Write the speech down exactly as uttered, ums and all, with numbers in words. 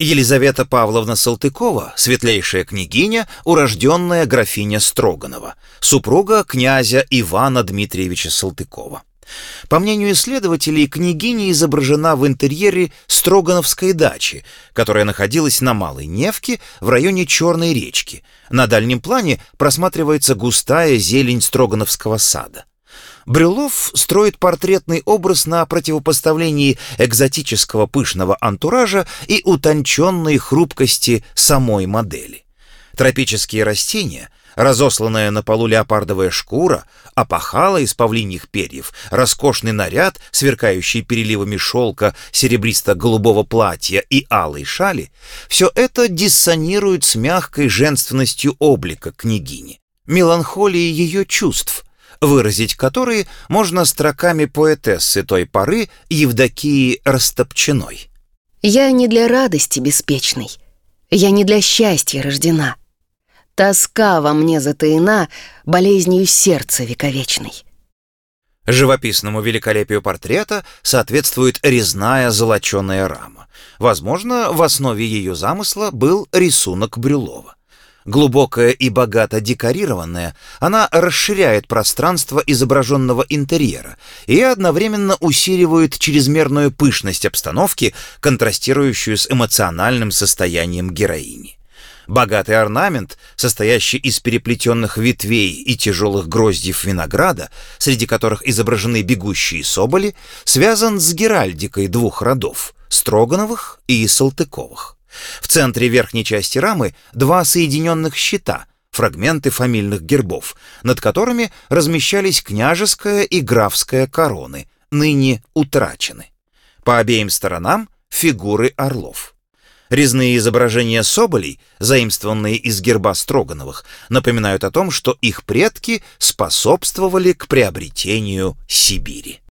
Елизавета Павловна Салтыкова, светлейшая княгиня, урожденная графиня Строганова, супруга князя Ивана Дмитриевича Салтыкова. По мнению исследователей, княгиня изображена в интерьере Строгановской дачи, которая находилась на Малой Невке в районе Черной речки. На дальнем плане просматривается густая зелень Строгановского сада. Брюллов строит портретный образ на противопоставлении экзотического пышного антуража и утонченной хрупкости самой модели. Тропические растения, разосланная на полу леопардовая шкура, опахало из павлиньих перьев, роскошный наряд, сверкающий переливами шелка, серебристо-голубого платья и алой шали — все это диссонирует с мягкой женственностью облика княгини, меланхолией ее чувств, выразить которые можно строками поэтессы той поры Евдокии Растопчиной. «Я не для радости беспечной, я не для счастья рождена. Тоска во мне затаена болезнью сердца вековечной». Живописному великолепию портрета соответствует резная золоченая рама. Возможно, в основе ее замысла был рисунок Брюллова. Глубокая и богато декорированная, она расширяет пространство изображенного интерьера и одновременно усиливает чрезмерную пышность обстановки, контрастирующую с эмоциональным состоянием героини. Богатый орнамент, состоящий из переплетенных ветвей и тяжелых гроздьев винограда, среди которых изображены бегущие соболи, связан с геральдикой двух родов — Строгановых и Салтыковых. В центре верхней части рамы два соединенных щита, фрагменты фамильных гербов, над которыми размещались княжеская и графская короны, ныне утрачены. По обеим сторонам фигуры орлов. Резные изображения соболей, заимствованные из герба Строгановых, напоминают о том, что их предки способствовали к приобретению Сибири.